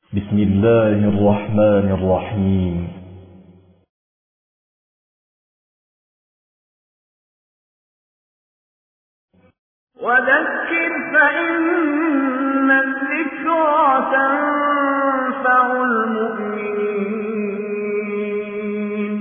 بسم الله الرحمن الرحيم. وذكر فإن الذكرى تنفع المؤمنين.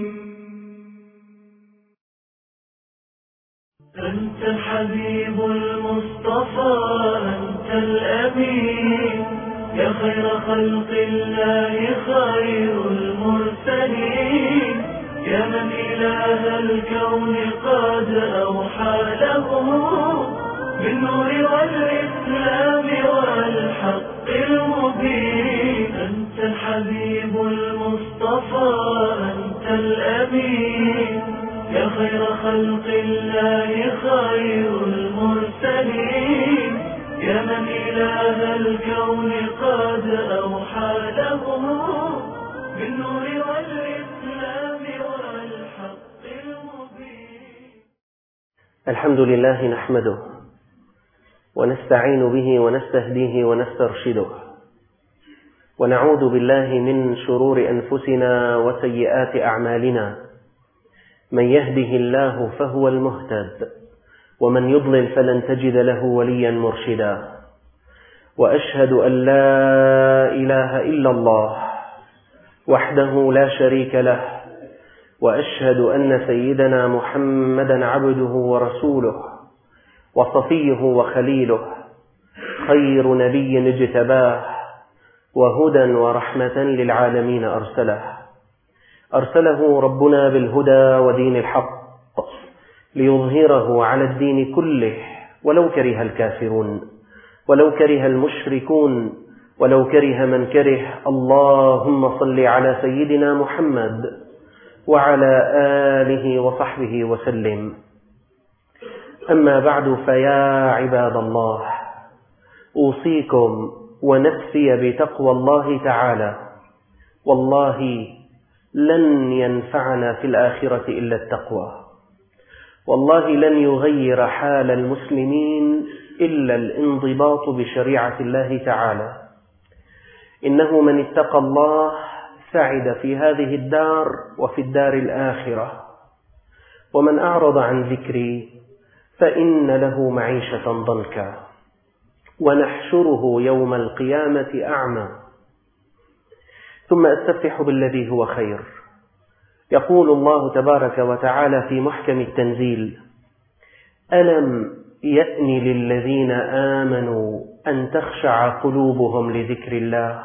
أنت الحبيب المصطفى، أنت الأمين، يا خير خلق الله، خير المرسلين، يا من إله الكون قد أوحى له بالنور والإسلام والحق المبين. أنت الحبيب المصطفى، أنت الأمين، يا خير خلق الله، خير المرسلين، يا من إله الكون قد أوحى له بالنور والإسلام والحق المبين. الحمد لله نحمده ونستعين به ونستهديه ونسترشده، ونعوذ بالله من شرور أنفسنا وسيئات أعمالنا، من يهده الله فهو المهتد، ومن يضلل فلن تجد له وليا مرشدا. وأشهد أن لا إله إلا الله وحده لا شريك له، وأشهد أن سيدنا محمدا عبده ورسوله وصفيه وخليله، خير نبي اجتباه، وهدى ورحمة للعالمين أرسله ربنا بالهدى ودين الحق ليظهره على الدين كله، ولو كره الكافرون، ولو كره المشركون، ولو كره من كره. اللهم صل على سيدنا محمد وعلى آله وصحبه وسلم. أما بعد، فيا عباد الله، أوصيكم ونفسي بتقوى الله تعالى. والله لن ينفعنا في الآخرة إلا التقوى، والله لن يغير حال المسلمين إلا الانضباط بشريعة الله تعالى. إنه من اتقى الله سعد في هذه الدار وفي الدار الآخرة، ومن أعرض عن ذكري فإن له معيشة ضنكا، ونحشره يوم القيامة أعمى. ثم أستفتح بالذي هو خير. يقول الله تبارك وتعالى في محكم التنزيل: ألم يأن للذين آمنوا أن تخشع قلوبهم لذكر الله.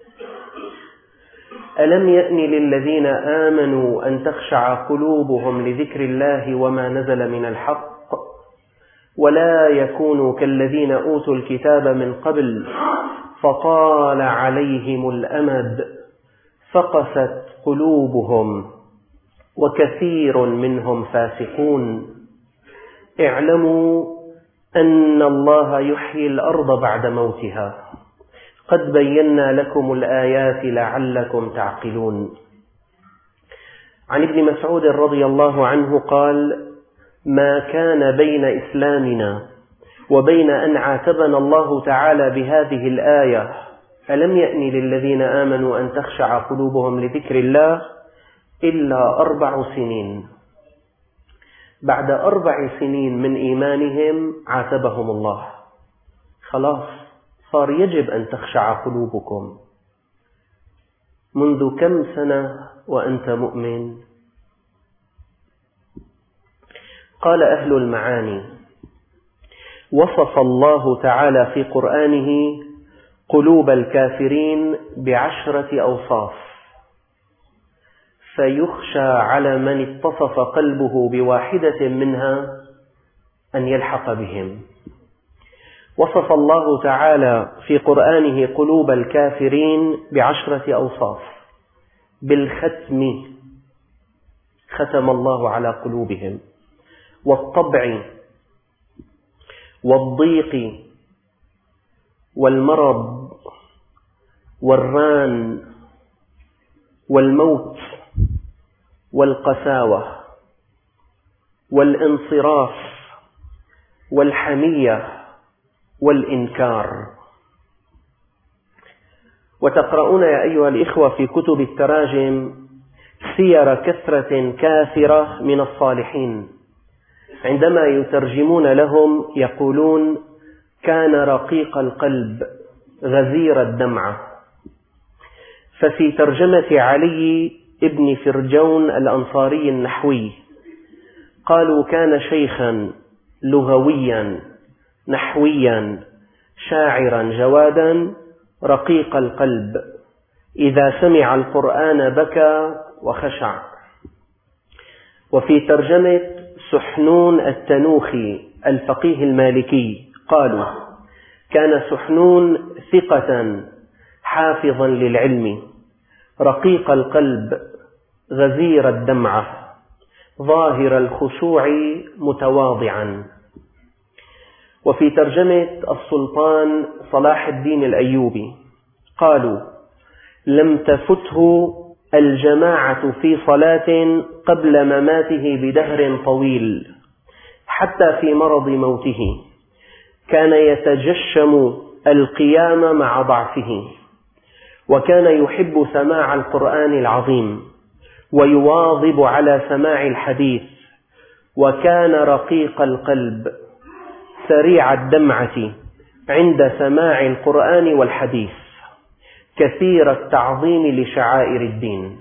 ألم يأن للذين آمنوا أن تخشع قلوبهم لذكر الله وما نزل من الحق، ولا يكونوا كالذين أوتوا الكتاب من قبل فطال عليهم الأمد فقست قلوبهم وكثير منهم فاسقون. اعلموا أن الله يحيي الأرض بعد موتها، قد بينا لكم الآيات لعلكم تعقلون. عن ابن مسعود رضي الله عنه قال: ما كان بين إسلامنا وبين أن عاتبنا الله تعالى بهذه الآية ألم يأن للذين آمنوا أن تخشع قلوبهم لذكر الله إلا 4 سنين. بعد 4 سنين من إيمانهم عاتبهم الله. خلاص صار يجب أن تخشع قلوبكم. منذ كم سنة وأنت مؤمن؟ قال أهل المعاني: وصف الله تعالى في قرآنه قلوب الكافرين ب10 أوصاف، فيخشى على من اتصف قلبه بواحدة منها أن يلحق بهم. وصف الله تعالى في قرآنه قلوب الكافرين ب10 أوصاف: بالختم، ختم الله على قلوبهم، والطبع، والضيق، والمرض، والران، والموت، والقساوة، والانصراف، والحمية، والإنكار. وتقرؤون يا أيها الإخوة في كتب التراجم سير كثرة كاثرة من الصالحين، عندما يترجمون لهم يقولون كان رقيق القلب غزير الدمعة. ففي ترجمة علي ابن فرجون الأنصاري النحوي قالوا كان شيخا لغويا نحويا شاعرا جوادا رقيق القلب، إذا سمع القرآن بكى وخشع. وفي ترجمة سحنون التنوخي الفقيه المالكي قالوا كان سحنون ثقة حافظا للعلم رقيق القلب غزير الدمعة ظاهر الخشوع متواضعا. وفي ترجمة السلطان صلاح الدين الأيوبي قالوا لم تفته الجماعة في صلاة قبل مماته بدهر طويل، حتى في مرض موته كان يتجشم القيام مع ضعفه، وكان يحب سماع القرآن العظيم ويواظب على سماع الحديث، وكان رقيق القلب سريع الدمعة عند سماع القرآن والحديث، كثير التعظيم لشعائر الدين.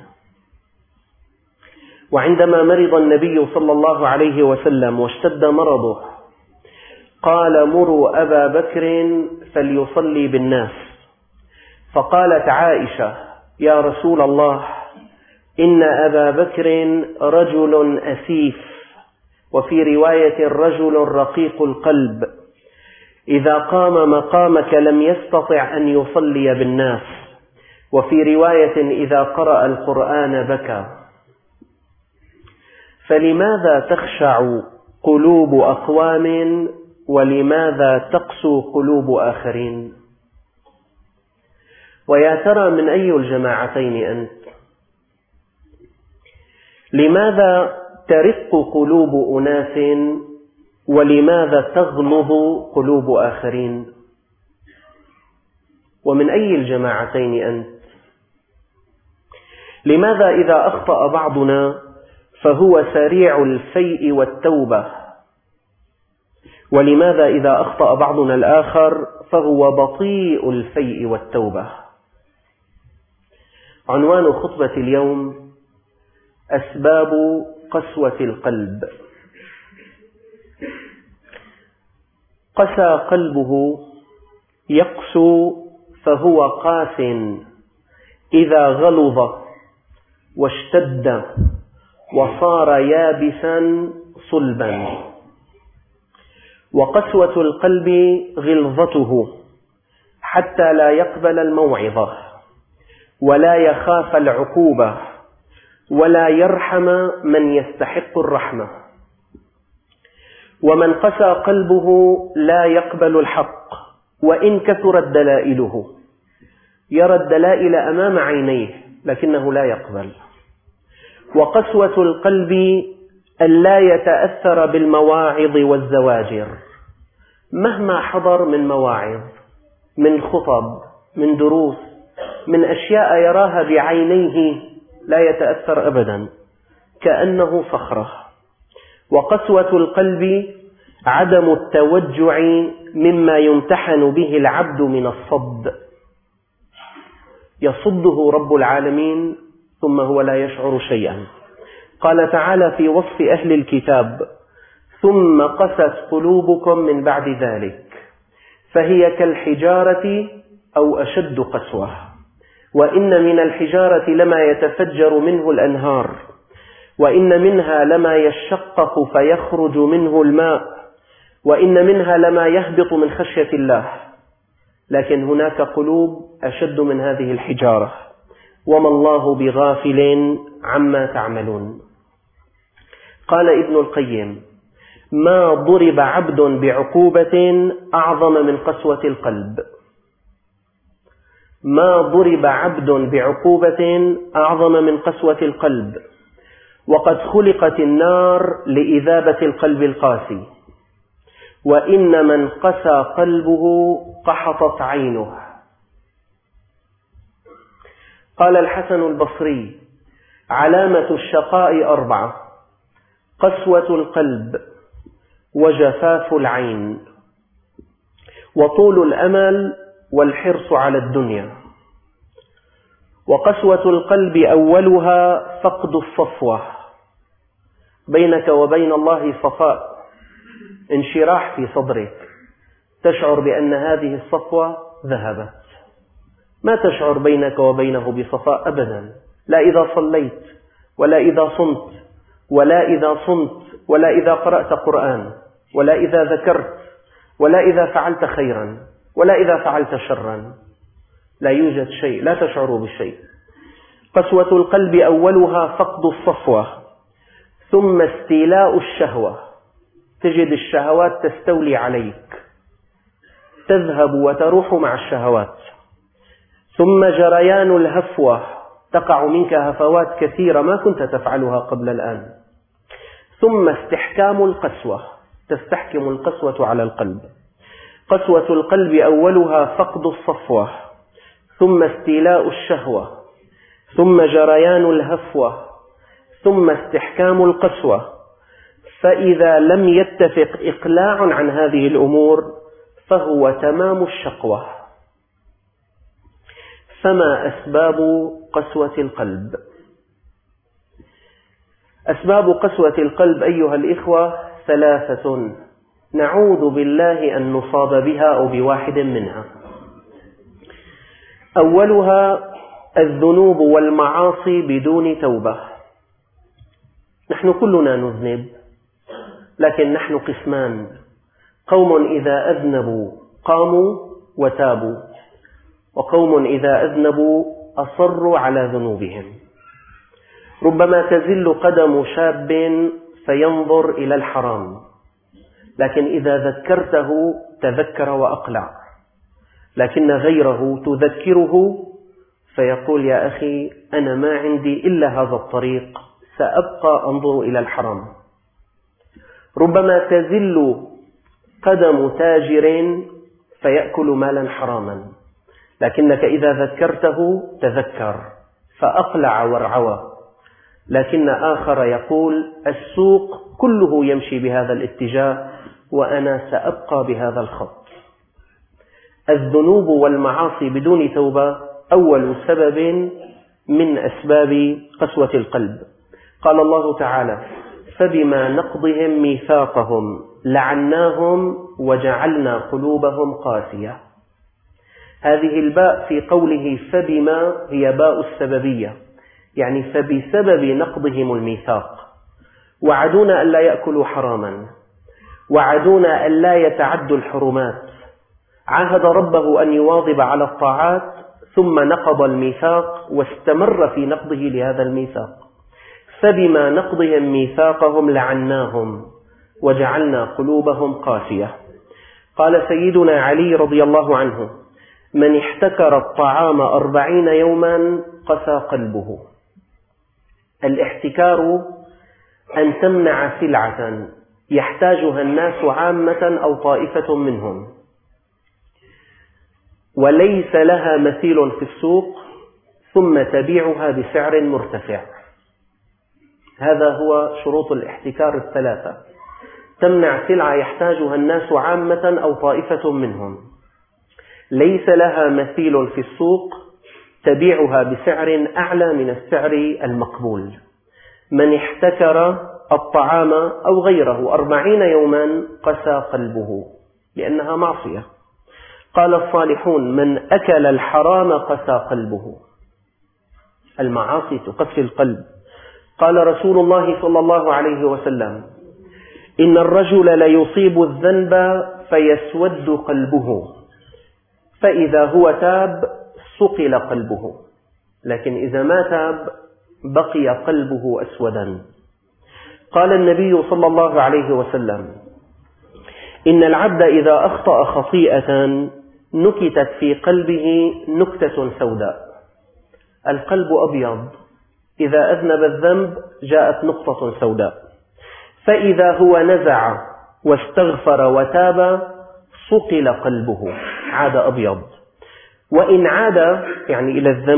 وعندما مرض النبي صلى الله عليه وسلم واشتد مرضه قال مروا أبا بكر فليصلي بالناس، فقالت عائشة يا رسول الله إن أبا بكر رجل أسيف، وفي رواية رجل رقيق القلب، إذا قام مقامك لم يستطع أن يصلي بالناس، وفي رواية إذا قرأ القرآن بكى. فلماذا تخشع قلوب أقوام ولماذا تقسو قلوب آخرين؟ ويا ترى من أي الجماعتين أنت؟ لماذا ترق قلوب أناس ولماذا تغلظ قلوب آخرين؟ ومن أي الجماعتين أنت؟ لماذا إذا أخطأ بعضنا فهو سريع الفيء والتوبة، ولماذا إذا أخطأ بعضنا الآخر فهو بطيء الفيء والتوبة؟ عنوان خطبة اليوم أسباب قسوة القلب. قسى قلبه يقسو فهو قاس إذا غلظ واشتد وصار يابسا صلبا. وقسوة القلب غلظته حتى لا يقبل الموعظة ولا يخاف العقوبة ولا يرحم من يستحق الرحمة. ومن قسى قلبه لا يقبل الحق وإن كثرت دلائله، يرى الدلائل أمام عينيه لكنه لا يقبل. وقسوة القلب أن لا يتأثر بالمواعظ والزواجر، مهما حضر من مواعظ، من خطب، من دروس، من أشياء يراها بعينيه لا يتأثر أبدا، كأنه صخرة. وقسوة القلب عدم التوجع مما يمتحن به العبد من الصد، يصده رب العالمين ثم هو لا يشعر شيئا. قال تعالى في وصف أهل الكتاب ثم قست قلوبكم من بعد ذلك فهي كالحجارة أو أشد قسوة، وإن من الحجارة لما يتفجر منه الأنهار، وإن منها لما يشقق فيخرج منه الماء، وإن منها لما يهبط من خشية الله. لكن هناك قلوب أشد من هذه الحجارة، وما الله بغافل عما تعملون. قال ابن القيم ما ضرب عبد بعقوبة أعظم من قسوة القلب. ما ضرب عبد بعقوبة أعظم من قسوة القلب، وقد خلقت النار لإذابة القلب القاسي، وإن من قسى قلبه قحطت عينه. قال الحسن البصري: علامة الشقاء 4: قسوة القلب، وجفاف العين، وطول الأمل، والحرص على الدنيا. وقسوة القلب أولها فقد الصفوة، بينك وبين الله صفاء، انشراح في صدرك، تشعر بأن هذه الصفوة ذهبت. ما تشعر بينك وبينه بصفاء أبدا، لا إذا صليت، ولا إذا صمت، ولا إذا صمت، ولا إذا قرأت قرآن، ولا إذا ذكرت، ولا إذا فعلت خيرا، ولا إذا فعلت شرا. لا يوجد شيء، لا تشعر بشيء. قسوة القلب أولها فقد الصفوة، ثم استيلاء الشهوة، تجد الشهوات تستولي عليك، تذهب وتروح مع الشهوات. ثم جريان الهفوة، تقع منك هفوات كثيرة ما كنت تفعلها قبل الآن. ثم استحكام القسوة، تستحكم القسوة على القلب. قسوة القلب أولها فقد الصفوة، ثم استيلاء الشهوة، ثم جريان الهفوة، ثم استحكام القسوة. فإذا لم يتفق إقلاع عن هذه الأمور فهو تمام الشقوة. فما أسباب قسوة القلب؟ أسباب قسوة القلب أيها الإخوة 3، نعوذ بالله أن نصاب بها أو بواحد منها. أولها الذنوب والمعاصي بدون توبة. نحن كلنا نذنب، لكن نحن قسمان: قوم إذا أذنبوا قاموا وتابوا، وقوم إذا أذنبوا أصروا على ذنوبهم. ربما تزل قدم شاب فينظر إلى الحرام، لكن إذا ذكرته تذكر وأقلع. لكن غيره تذكره فيقول: يا أخي أنا ما عندي إلا هذا الطريق، سأبقى أنظر إلى الحرام. ربما تزل قدم تاجر فيأكل مالا حراما، لكنك إذا ذكرته تذكر فأقلع وارعوى. لكن آخر يقول: السوق كله يمشي بهذا الاتجاه وأنا سأبقى بهذا الخط. الذنوب والمعاصي بدون توبة أول سبب من أسباب قسوة القلب. قال الله تعالى: فبما نقضهم ميثاقهم لعناهم وجعلنا قلوبهم قاسية. هذه الباء في قوله فبما هي باء السببية، يعني فبسبب نقضهم الميثاق. وعدونا ألا يأكلوا حراما، وعدونا ألا يتعدوا الحرمات، عاهد ربه أن يواظب على الطاعات، ثم نقض الميثاق واستمر في نقضه لهذا الميثاق. فبما نقضهم ميثاقهم لعناهم وجعلنا قلوبهم قاسية. قال سيدنا علي رضي الله عنه: من احتكر الطعام 40 يوما قسى قلبه. الاحتكار أن تمنع سلعة يحتاجها الناس عامة أو طائفة منهم، وليس لها مثيل في السوق، ثم تبيعها بسعر مرتفع. هذا هو شروط الاحتكار 3: تمنع سلعة يحتاجها الناس عامة أو طائفة منهم، ليس لها مثيل في السوق، تبيعها بسعر أعلى من السعر المقبول. من احتكر الطعام أو غيره 40 يوما قسى قلبه، لأنها معصية. قال الصالحون: من أكل الحرام قسى قلبه. المعاصي تقسي القلب. قال رسول الله صلى الله عليه وسلم: إن الرجل ليصيب الذنب فيسود قلبه، فإذا هو تاب صقل قلبه، لكن إذا ما تاب بقي قلبه أسودا. قال النبي صلى الله عليه وسلم: إن العبد إذا أخطأ خطيئة نكتت في قلبه نكتة سوداء. القلب أبيض، إذا أذنب الذنب جاءت نقطة سوداء، فإذا هو نزع واستغفر وتاب صقل قلبه، عاد أبيض. وإن عاد يعني إلى الذنب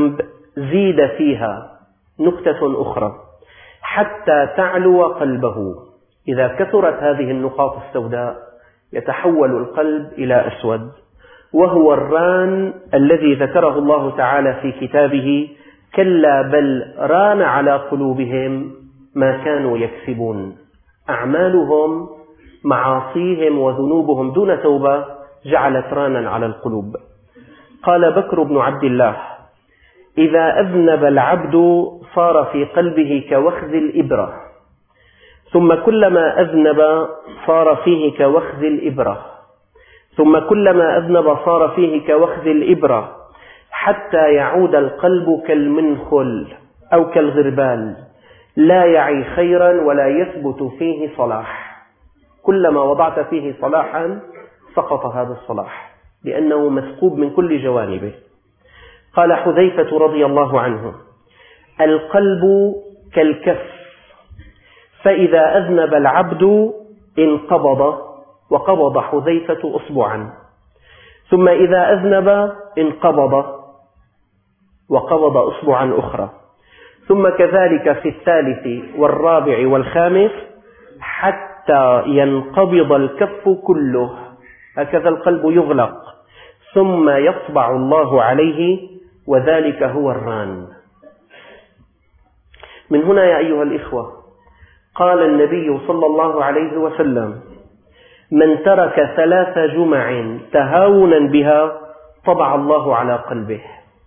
زيد فيها نكتة أخرى حتى تعلو قلبه. إذا كثرت هذه النقاط السوداء يتحول القلب إلى أسود، وهو الران الذي ذكره الله تعالى في كتابه: كلا بل ران على قلوبهم ما كانوا يكسبون. أعمالهم، معاصيهم وذنوبهم دون توبة جعلت رانا على القلوب. قال بكر بن عبد الله: إذا أذنب العبد صار في قلبه كوخز الإبرة، ثم كلما أذنب صار فيه كوخز الإبرة، ثم كلما أذنب صار فيه كوخز الإبرة، حتى يعود القلب كالمنخل أو كالغربال، لا يعي خيرا ولا يثبت فيه صلاح. كلما وضعت فيه صلاحا سقط هذا الصلاح لأنه مثقوب من كل جوانبه. قال حذيفة رضي الله عنه: القلب كالكف، فإذا أذنب العبد انقبض، وقبض حذيفة أصبعا، ثم إذا أذنب انقبض وقبض أصبعا أخرى، ثم كذلك في الثالث والرابع والخامس حتى ينقبض الكف كله. هكذا القلب يغلق ثم يطبع الله عليه، وذلك هو الران. من هنا يا أيها الإخوة قال النبي صلى الله عليه وسلم: من ترك 3 جمع تهاونا بها طبع الله على قلبه.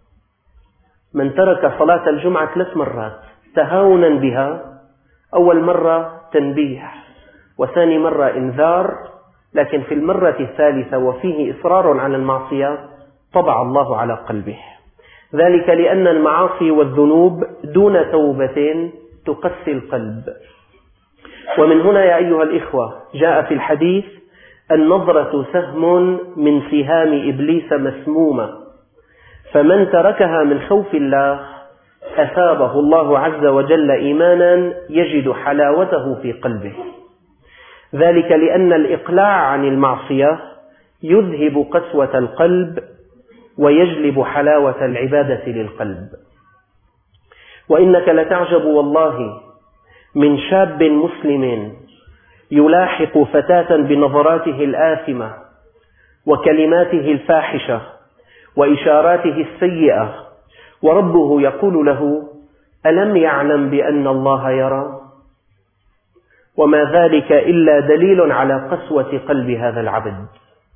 من ترك صلاة الجمعة 3 مرات تهاونا بها، أول مرة تنبيه، وثاني مرة إنذار، لكن في المرة الثالثة وفيه إصرار على المعصية طبع الله على قلبه. ذلك لأن المعاصي والذنوب دون توبة تقسي القلب. ومن هنا يا أيها الإخوة جاء في الحديث: النظرة سهم من سهام إبليس مسمومة، فمن تركها من خوف الله أثابه الله عز وجل إيمانا يجد حلاوته في قلبه. ذلك لأن الإقلاع عن المعصية يذهب قسوة القلب ويجلب حلاوة العبادة للقلب. وإنك لتعجب والله من شاب مسلم يلاحق فتاة بنظراته الآثمة وكلماته الفاحشة وإشاراته السيئة، وربه يقول له: ألم يعلم بأن الله يرى؟ وما ذلك إلا دليل على قسوة قلب هذا العبد.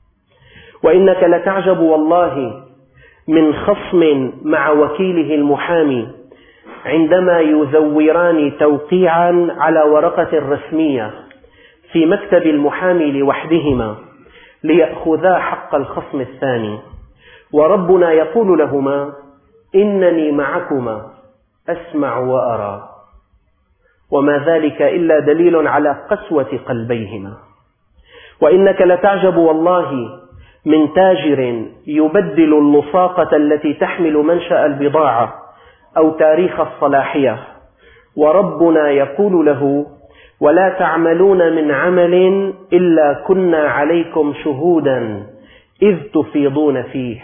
وإنك لتعجب والله من خصم مع وكيله المحامي عندما يزوران توقيعا على ورقة رسمية في مكتب المحامي لوحدهما ليأخذا حق الخصم الثاني، وربنا يقول لهما: إنني معكما أسمع وأرى. وما ذلك إلا دليل على قسوة قلبيهما. وإنك لتعجب والله من تاجر يبدل اللصاقة التي تحمل منشأ البضاعة أو تاريخ الصلاحية، وربنا يقول له: ولا تعملون من عمل إلا كنا عليكم شهودا إذ تفيضون فيه.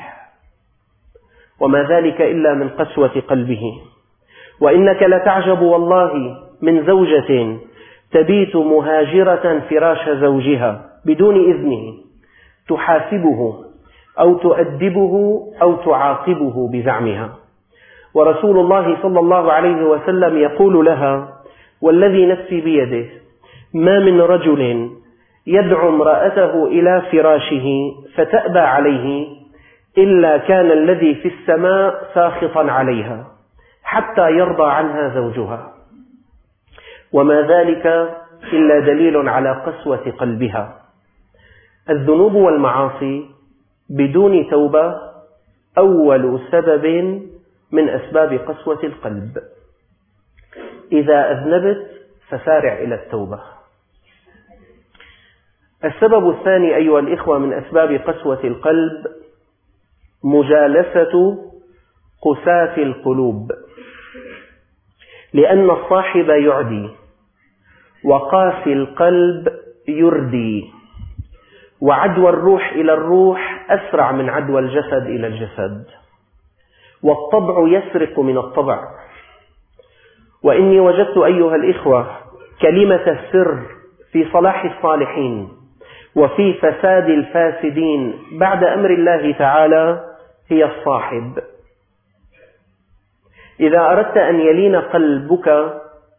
وما ذلك إلا من قسوة قلبه. وإنك لتعجب والله من زوجة تبيت مهاجرة فراش زوجها بدون إذنه، تحاسبه أو تؤدبه أو تعاقبه بزعمها، ورسول الله صلى الله عليه وسلم يقول لها: والذي نفسي بيده ما من رجل يدعو امرأته إلى فراشه فتأبى عليه إلا كان الذي في السماء ساخطا عليها حتى يرضى عنها زوجها. وما ذلك إلا دليل على قسوة قلبها. الذنوب والمعاصي بدون توبة أول سبب من أسباب قسوة القلب. إذا أذنبت فسارع إلى التوبة. السبب الثاني أيها الإخوة من أسباب قسوة القلب مجالسة قساة القلوب، لأن الصاحب يعدي، وقاسي القلب يردي، وعدوى الروح إلى الروح أسرع من عدوى الجسد إلى الجسد. والطبع يسرق من الطبع. وإني وجدت أيها الإخوة كلمة السر في صلاح الصالحين وفي فساد الفاسدين بعد أمر الله تعالى هي الصاحب. إذا أردت أن يلين قلبك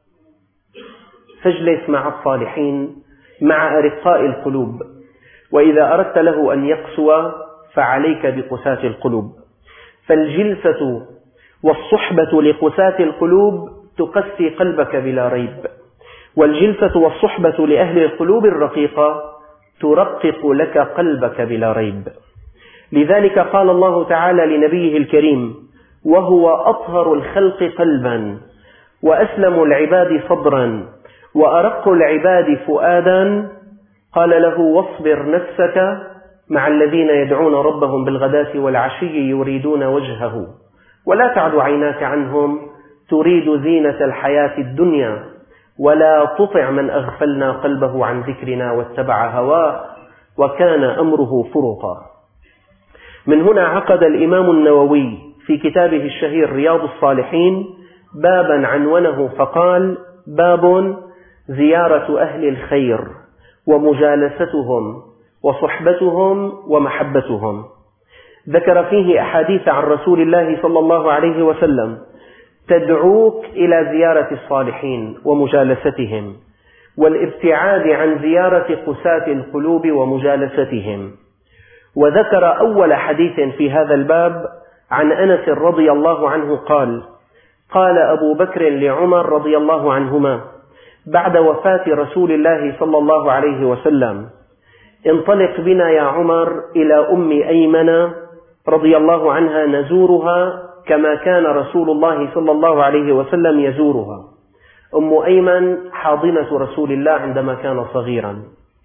فاجلس مع الصالحين، مع أرقاء القلوب، وإذا أردت له أن يقسو فعليك بقساة القلوب. فالجلسة والصحبة لقساة القلوب تقسي قلبك بلا ريب، والجلسة والصحبة لأهل القلوب الرقيقة ترقق لك قلبك بلا ريب. لذلك قال الله تعالى لنبيه الكريم وهو أطهر الخلق قلبا وأسلم العباد صدرا وأرق العباد فؤادا، قال له واصبر نفسك مع الذين يدعون ربهم بالغداة والعشي يريدون وجهه ولا تعد عيناك عنهم تريد زينة الحياة الدنيا ولا تطع من أغفلنا قلبه عن ذكرنا واتبع هواه وكان أمره فرطا. من هنا عقد الإمام النووي في كتابه الشهير رياض الصالحين بابا عنونه فقال: باب زيارة أهل الخير ومجالستهم وصحبتهم ومحبتهم. ذكر فيه أحاديث عن رسول الله صلى الله عليه وسلم تدعوك إلى زيارة الصالحين ومجالستهم والابتعاد عن زيارة قساة القلوب ومجالستهم. وذكر أول حديث في هذا الباب عن أنس رضي الله عنه قال: قال أبو بكر لعمر رضي الله عنهما بعد وفاة رسول الله صلى الله عليه وسلم: انطلق بنا يا عمر إلى أم أيمن رضي الله عنها نزورها كما كان رسول الله صلى الله عليه وسلم يزورها. أم أيمن حاضنة رسول الله عندما كان صغيرا،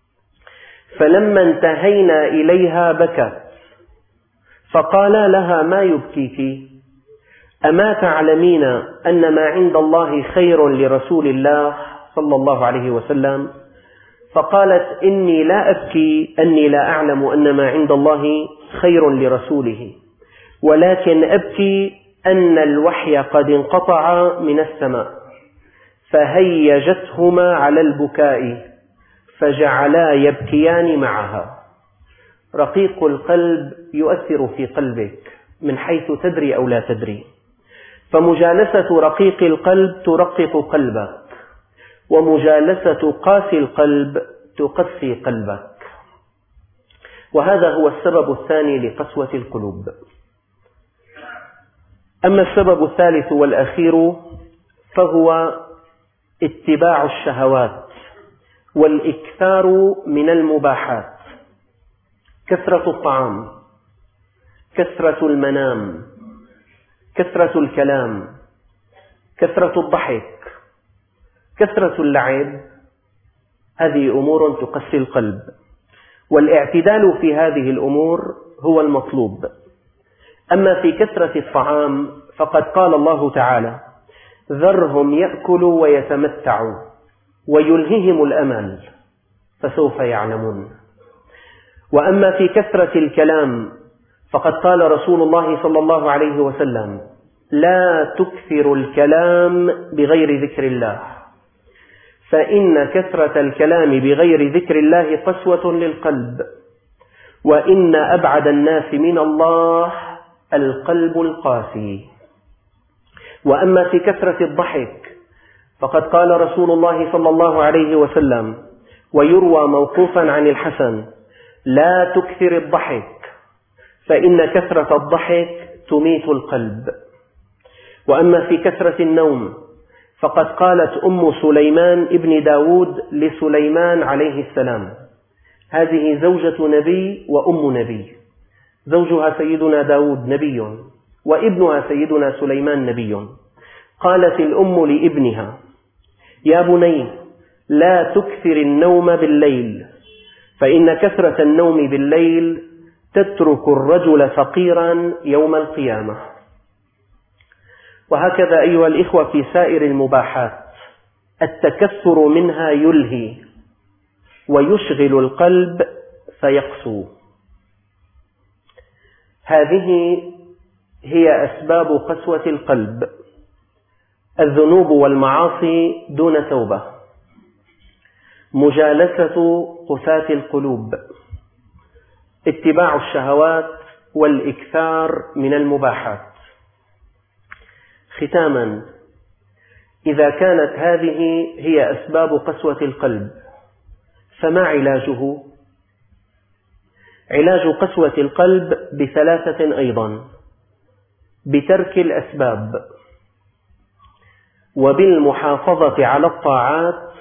فلما انتهينا إليها بكت، فقال لها: ما يبكيك؟ أما تعلمين أن ما عند الله خير لرسول الله صلى الله عليه وسلم؟ فقالت: إني لا أبكي أني لا أعلم أن ما عند الله خير لرسوله، ولكن أبكي أن الوحي قد انقطع من السماء فهيجتهما على البكاء فجعلا يبكيان معها. رقيق القلب يؤثر في قلبك من حيث تدري أو لا تدري، فمجالسة رقيق القلب ترقق قلبك، ومجالسة قاسي القلب تقسي قلبك. وهذا هو السبب الثاني لقسوة القلوب. أما السبب الثالث والأخير فهو اتباع الشهوات والإكثار من المباحات، كثرة الطعام، كثرة المنام، كثرة الكلام، كثرة الضحك، كثرة اللعب. هذه أمور تقسي القلب، والاعتدال في هذه الأمور هو المطلوب. أما في كثرة الطعام فقد قال الله تعالى: ذرهم يأكلوا ويتمتعوا ويلههم الأمل فسوف يعلمون. وأما في كثرة الكلام فقد قال رسول الله صلى الله عليه وسلم: لا تكثر الكلام بغير ذكر الله، فإن كثرة الكلام بغير ذكر الله قسوة للقلب، وإن أبعد الناس من الله القلب القاسي. وأما في كثرة الضحك فقد قال رسول الله صلى الله عليه وسلم ويروى موقوفا عن الحسن: لا تكثر الضحك فإن كثرة الضحك تميت القلب. وأما في كثرة النوم فقد قالت أم سليمان ابن داود لسليمان عليه السلام، هذه زوجة نبي وأم نبي، زوجها سيدنا داود نبي وابنها سيدنا سليمان نبي. قالت الأم لابنها: يا بني لا تكثر النوم بالليل، فإن كثرة النوم بالليل تترك الرجل فقيرا يوم القيامة. وهكذا أيها الإخوة في سائر المباحات التكثر منها يلهي ويشغل القلب فيقسو. هذه هي أسباب قسوة القلب: الذنوب والمعاصي دون توبة، مجالسة قساة القلوب، اتباع الشهوات، والإكثار من المباحات. ختاما، إذا كانت هذه هي أسباب قسوة القلب، فما علاجه؟ علاج قسوة القلب بثلاثة أيضا: بترك الأسباب، وبالمحافظة على الطاعات،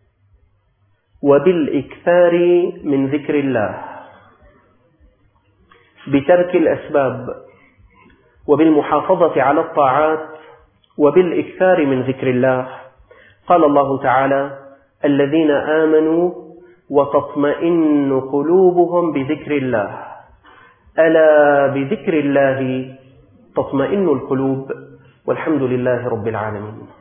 وبالإكثار من ذكر الله. بترك الأسباب، وبالمحافظة على الطاعات، وبالإكثار من ذكر الله. قال الله تعالى: الذين آمنوا وتطمئن قلوبهم بذكر الله، ألا بذكر الله تطمئن القلوب. والحمد لله رب العالمين.